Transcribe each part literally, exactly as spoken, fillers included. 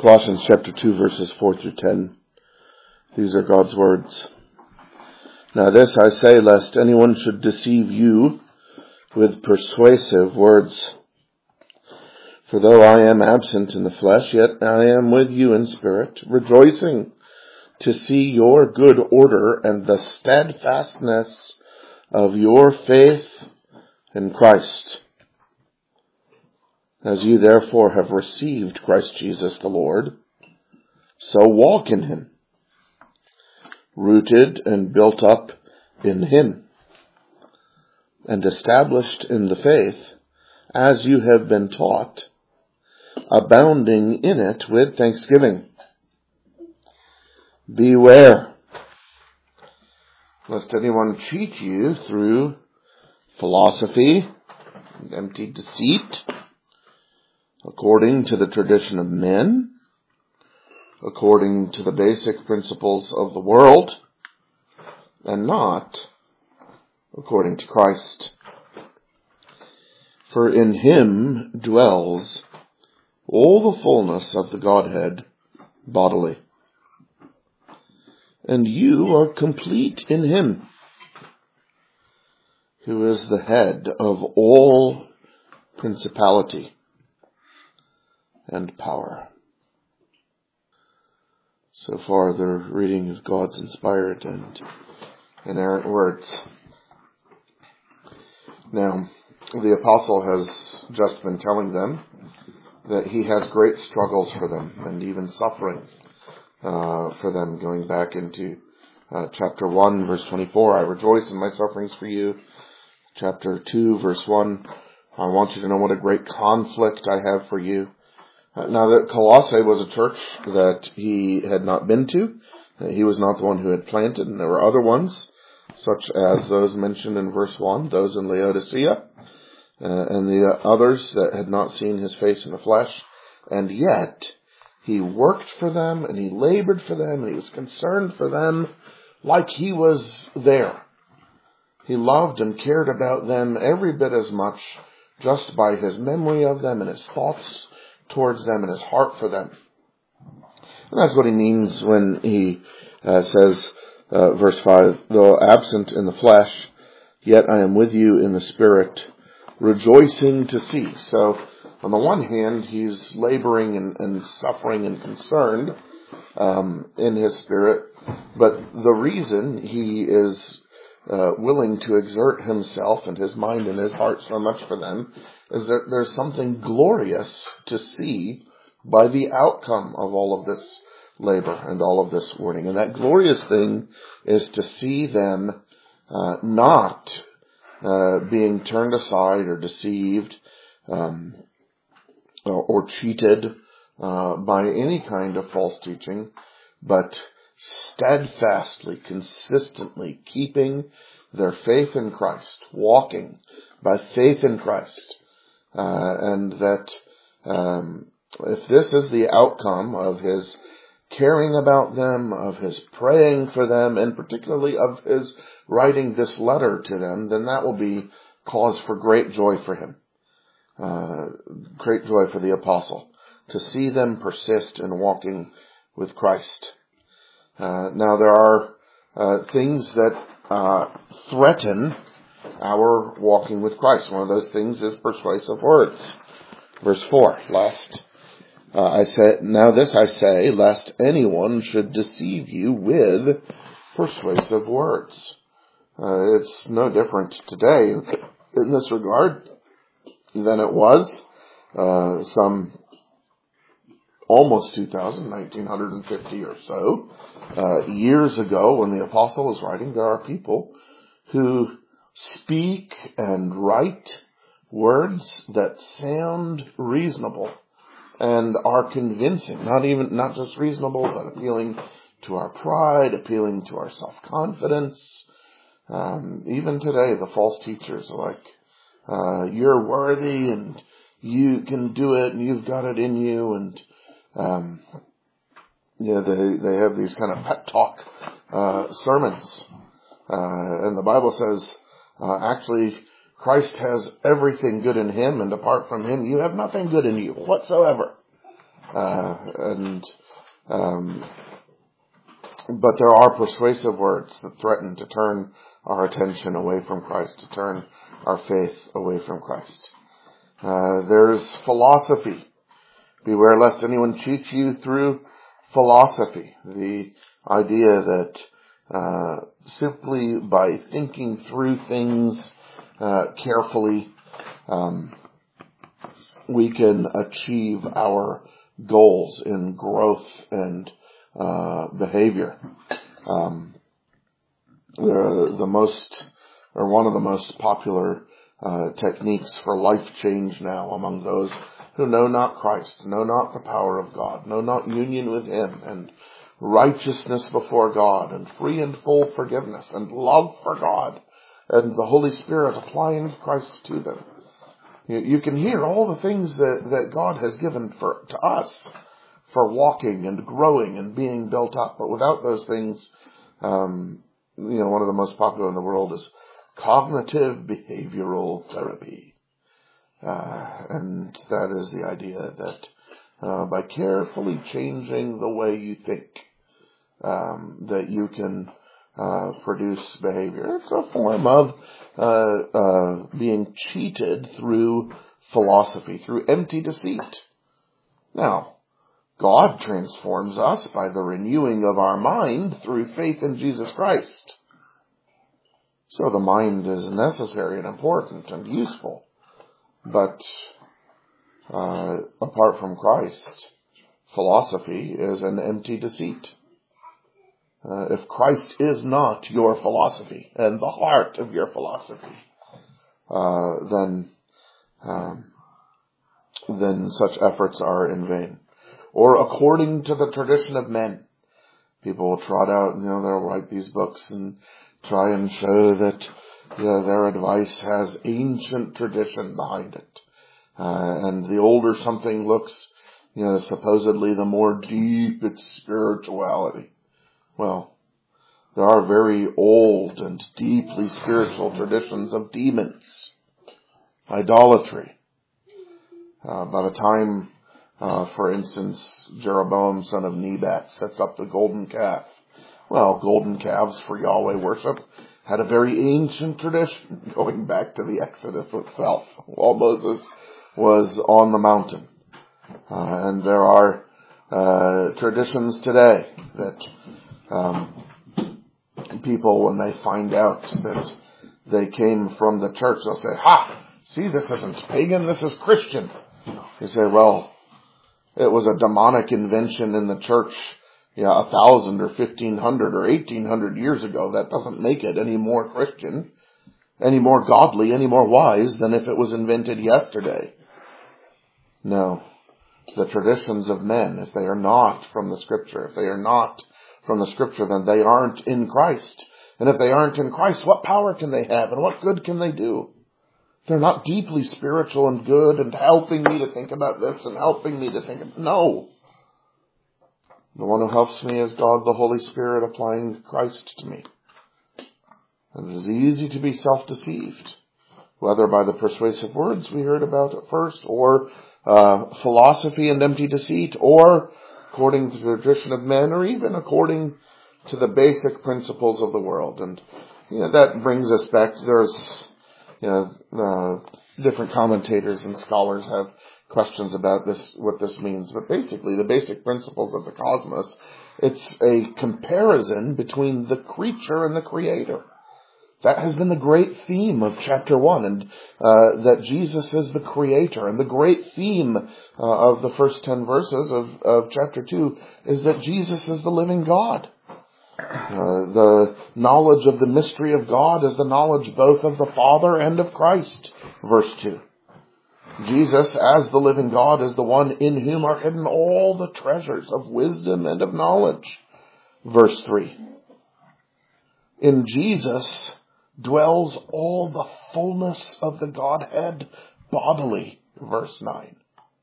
Colossians chapter two, verses four through ten. These are God's words. Now this I say, lest anyone should deceive you with persuasive words. For though I am absent in the flesh, yet I am with you in spirit, rejoicing to see your good order and the steadfastness of your faith in Christ. As you therefore have received Christ Jesus the Lord, so walk in him, rooted and built up in him, and established in the faith, as you have been taught, abounding in it with thanksgiving. Beware, lest anyone cheat you through philosophy and empty deceit, according to the tradition of men, according to the basic principles of the world, and not according to Christ. For in him dwells all the fullness of the Godhead bodily. And you are complete in him, who is the head of all principality and power. So far, the reading of God's inspired and inerrant words. Now, the apostle has just been telling them that he has great struggles for them and even suffering uh, for them, going back into uh, chapter one, verse twenty-four. I rejoice in my sufferings for you. Chapter two, verse one. I want you to know what a great conflict I have for you. Now that Colossae was a church that he had not been to, he was not the one who had planted, and there were other ones, such as those mentioned in verse one, those in Laodicea, uh, and the others that had not seen his face in the flesh, and yet he worked for them, and he labored for them, and he was concerned for them like he was there. He loved and cared about them every bit as much just by his memory of them and his thoughts towards them and his heart for them. And that's what he means when he uh, says, uh, verse five, though absent in the flesh, yet I am with you in the spirit, rejoicing to see. So, on the one hand, he's laboring and, and suffering and concerned um, in his spirit, but the reason he is uh, willing to exert himself and his mind and his heart so much for them is that there's something glorious to see by the outcome of all of this labor and all of this warning. And that glorious thing is to see them uh, not uh, being turned aside or deceived um, or, or cheated uh, by any kind of false teaching, but steadfastly, consistently keeping their faith in Christ, walking by faith in Christ. Uh, and that um, if this is the outcome of his caring about them, of his praying for them, and particularly of his writing this letter to them, then that will be cause for great joy for him. Uh, great joy for the apostle to see them persist in walking with Christ. Uh, now there are uh, things that uh, threaten our walking with Christ. One of those things is persuasive words. Verse four, lest uh, I say, now this I say, lest anyone should deceive you with persuasive words. Uh, it's no different today in this regard than it was uh, some almost two thousand, nineteen fifty or so uh, years ago when the apostle was writing. There are people who speak and write words that sound reasonable and are convincing, not even, not just reasonable, but appealing to our pride, appealing to our self-confidence. Um, even today, the false teachers are like, uh, you're worthy and you can do it and you've got it in you. And, um, you know, they, they have these kind of pep talk, uh, sermons. Uh, and the Bible says, Uh, actually, Christ has everything good in him, and apart from him, you have nothing good in you whatsoever. Uh, and um, but there are persuasive words that threaten to turn our attention away from Christ, to turn our faith away from Christ. Uh, there's philosophy. Beware lest anyone cheat you through philosophy. The idea that uh, simply by thinking through things uh, carefully, um, we can achieve our goals in growth and uh, behavior. Um, the, the most, or one of the most popular uh, techniques for life change now among those who know not Christ, know not the power of God, know not union with Him, and righteousness before God, and free and full forgiveness, and love for God, and the Holy Spirit applying Christ to them. You, you can hear all the things that, that God has given for to us for walking and growing and being built up, but without those things, um, you know, one of the most popular in the world is cognitive behavioral therapy. Uh, and that is the idea that uh, by carefully changing the way you think, um, that you can uh, produce behavior. It's a form of uh, uh, being cheated through philosophy, through empty deceit. Now, God transforms us by the renewing of our mind through faith in Jesus Christ. So the mind is necessary and important and useful. But uh, apart from Christ, philosophy is an empty deceit. Uh, if Christ is not your philosophy and the heart of your philosophy, uh, then um, then such efforts are in vain. Or according to the tradition of men, people will trot out, you know, they'll write these books and try and show that yeah, their advice has ancient tradition behind it. Uh, and the older something looks, you know, supposedly the more deep its spirituality. Well, there are very old and deeply spiritual traditions of demons, idolatry. Uh, by the time, uh, for instance, Jeroboam, son of Nebat, sets up the golden calf. Well, golden calves for Yahweh worship had a very ancient tradition going back to the Exodus itself, while Moses was on the mountain. Uh, and there are uh, traditions today that um, people, when they find out that they came from the church, they'll say, ha, see, this isn't pagan, this is Christian. You say, well, it was a demonic invention in the church, yeah, a thousand or fifteen hundred or eighteen hundred years ago. That doesn't make it any more Christian, any more godly, any more wise than if it was invented yesterday. No. The traditions of men, if they are not from the Scripture, if they are not from the Scripture, then they aren't in Christ. And if they aren't in Christ, what power can they have and what good can they do? They're not deeply spiritual and good and helping me to think about this and helping me to think of... No. The one who helps me is God, the Holy Spirit, applying Christ to me. And it is easy to be self-deceived, whether by the persuasive words we heard about at first, or uh, philosophy and empty deceit, or according to the tradition of men, or even according to the basic principles of the world. And you know, that brings us back to, there's, you know, uh, different commentators and scholars have questions about this, what this means. But basically, the basic principles of the cosmos, it's a comparison between the creature and the creator. That has been the great theme of chapter one, and uh, that Jesus is the creator. And the great theme uh, of the first ten verses of, of chapter two is that Jesus is the living God. Uh, the knowledge of the mystery of God is the knowledge both of the Father and of Christ, verse two. Jesus, as the living God, is the one in whom are hidden all the treasures of wisdom and of knowledge, verse three. In Jesus dwells all the fullness of the Godhead bodily, verse nine.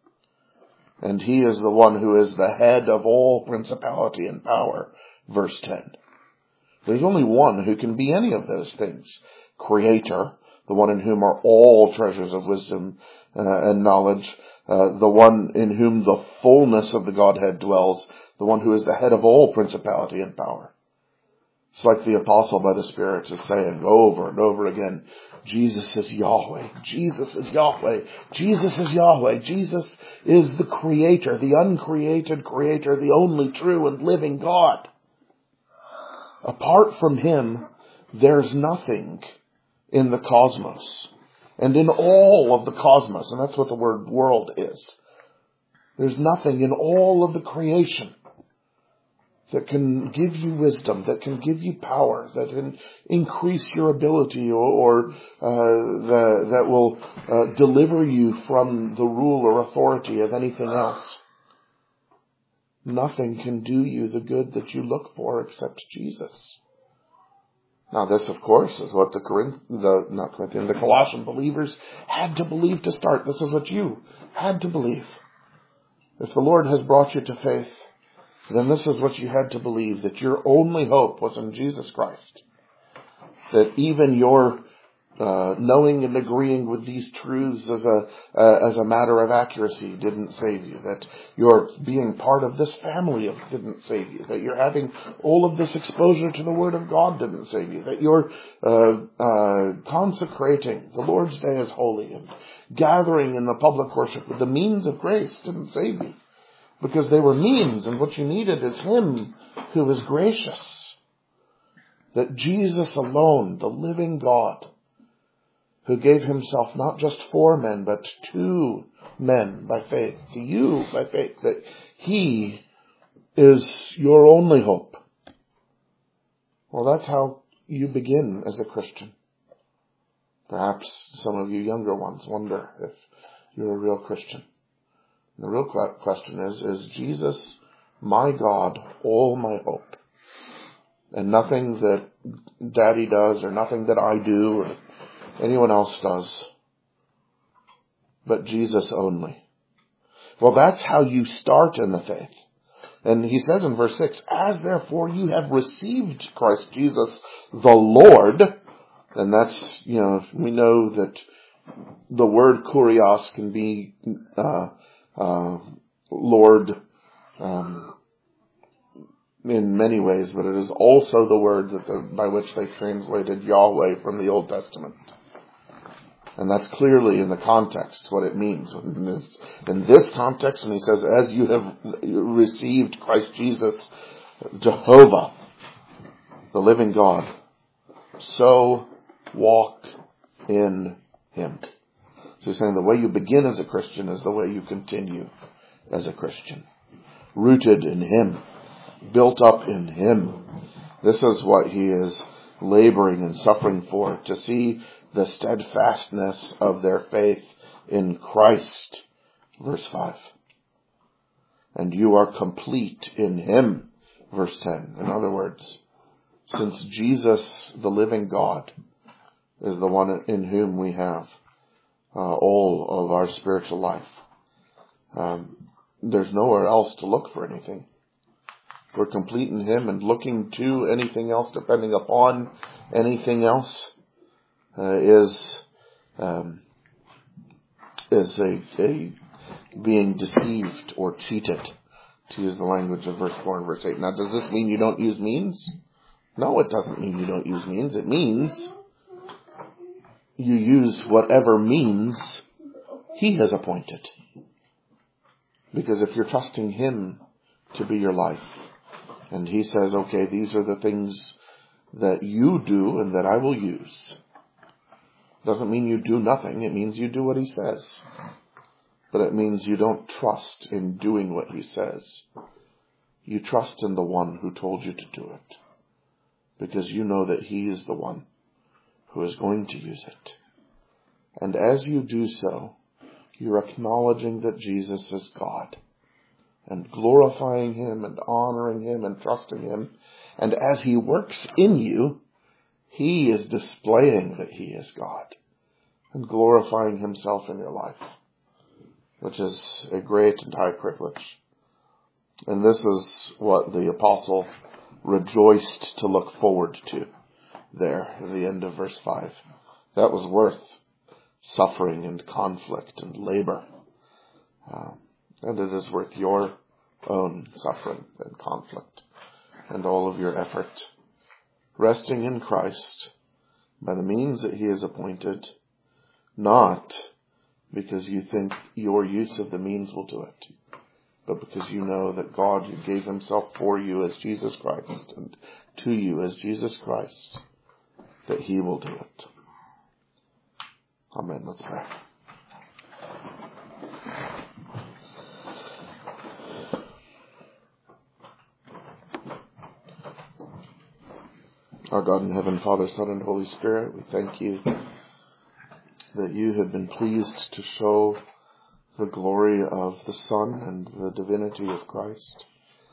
And he is the one who is the head of all principality and power, verse ten. There's only one who can be any of those things. Creator, the one in whom are all treasures of wisdom uh, and knowledge, uh, the one in whom the fullness of the Godhead dwells, the one who is the head of all principality and power. It's like the apostle by the Spirit is saying over and over again, Jesus is Yahweh, Jesus is Yahweh, Jesus is Yahweh, Jesus is the Creator, the uncreated Creator, the only true and living God. Apart from Him, there's nothing in the cosmos. And in all of the cosmos, and that's what the word world is, there's nothing in all of the creation that can give you wisdom, that can give you power, that can increase your ability, or, or uh, the, that will uh, deliver you from the rule or authority of anything else. Nothing can do you the good that you look for except Jesus. Now this, of course, is what the Corinth, the not Corinthian, the Colossian believers had to believe to start. This is what you had to believe. If the Lord has brought you to faith, then this is what you had to believe, that your only hope was in Jesus Christ. That even your uh, knowing and agreeing with these truths as a uh, as a matter of accuracy didn't save you. That your being part of this family didn't save you. That you're having all of this exposure to the Word of God didn't save you. That you're uh, uh, consecrating the Lord's Day as holy and gathering in the public worship with the means of grace didn't save you. Because they were means, and what you needed is Him who is gracious. That Jesus alone, the living God, who gave Himself not just for men, but to men by faith, to you by faith, that He is your only hope. Well, that's how you begin as a Christian. Perhaps some of you younger ones wonder if you're a real Christian. The real question is, is Jesus my God, all my hope? And nothing that Daddy does, or nothing that I do, or anyone else does, but Jesus only. Well, that's how you start in the faith. And he says in verse six, as therefore you have received Christ Jesus the Lord, and that's, you know, we know that the word kurios can be uh Uh, Lord, um, in many ways, but it is also the word that the, by which they translated Yahweh from the Old Testament. And that's clearly in the context what it means. In this, in this context, and he says, as you have received Christ Jesus, Jehovah, the living God, so walk in Him. So he's saying the way you begin as a Christian is the way you continue as a Christian. Rooted in Him. Built up in Him. This is what he is laboring and suffering for. To see the steadfastness of their faith in Christ. Verse five. And you are complete in Him. Verse ten. In other words, since Jesus, the living God, is the one in whom we have Uh, all of our spiritual life. Um, there's nowhere else to look for anything. We're complete in Him, and looking to anything else, depending upon anything else, uh, is um, is a, a being deceived or cheated, to use the language of verse four and verse eight. Now, does this mean you don't use means? No, it doesn't mean you don't use means. It means you use whatever means He has appointed. Because if you're trusting Him to be your life, and He says, okay, these are the things that you do and that I will use, doesn't mean you do nothing. It means you do what He says. But it means you don't trust in doing what He says. You trust in the one who told you to do it. Because you know that He is the one who is going to use it. And as you do so, you're acknowledging that Jesus is God, and glorifying Him and honoring Him and trusting Him. And as He works in you, He is displaying that He is God and glorifying Himself in your life, which is a great and high privilege. And this is what the apostle rejoiced to look forward to there at the end of verse five. That was worth suffering and conflict and labor. Uh, and it is worth your own suffering and conflict and all of your effort, resting in Christ by the means that he has appointed, not because you think your use of the means will do it, but because you know that God gave himself for you as Jesus Christ and to you as Jesus Christ, that he will do it. Amen. Let's pray. Our God in heaven, Father, Son, and Holy Spirit, we thank you that you have been pleased to show the glory of the Son and the divinity of Christ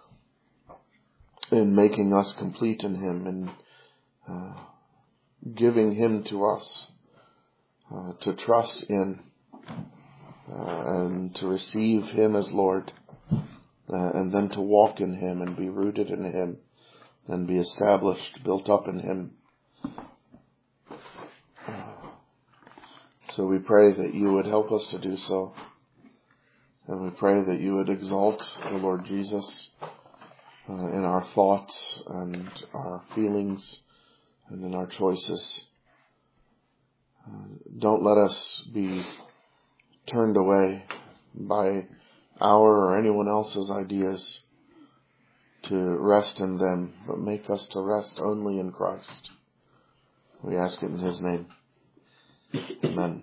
in making us complete in him and uh, giving him to us uh, to trust in uh, and to receive him as Lord uh, and then to walk in him and be rooted in him and be established, built up in him. So we pray that you would help us to do so. And we pray that you would exalt the Lord Jesus uh, in our thoughts and our feelings and in our choices. Uh, don't let us be turned away by our or anyone else's ideas to rest in them, but make us to rest only in Christ. We ask it in his name. Amen.